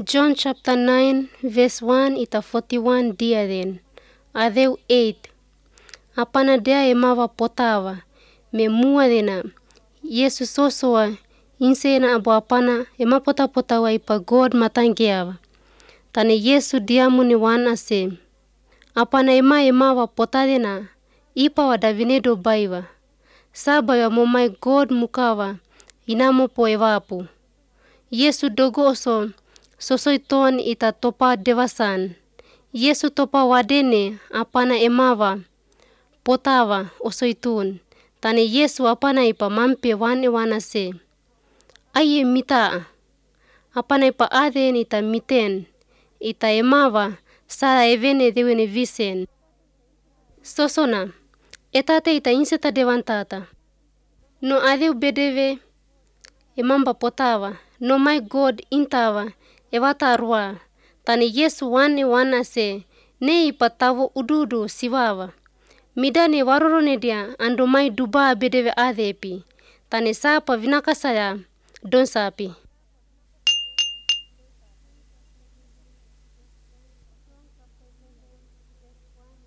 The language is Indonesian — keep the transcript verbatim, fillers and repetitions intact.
John chapter nine verse one ita forty-one diaren. Adeu eight. Apana dia emawa potawa. Me mua dena. Yesu sosoa. Inse na abo apana ema pota potawa ipa God matangiawa. Tane Yesu diamu ni wana se. Apana ema emawa potadena. Ipa wa davinedo baiwa. Saba ya momai God mukawa. Inamo po evapu. Yesu dogo oso. Sosoi ton ita topa devasan. Yesu topa wadene apana emawa. Potawa osoitun. Tane Yesu apana ipa mampe wane wana se. Aye mita. Apana ipa aden ita miten. Ita emawa. Sara evene dewene visen. Sosona. Etate ita inseta devantata. No adeu bedeve. Emamba potawa. No my God intawa. Ewata rua. Tane Yesu wane wana se. Ne ipa tawo ududu siwawa. Midane warorone dia ando mai duba bedeve adepi. Tane sapa vinakasaya don sapi.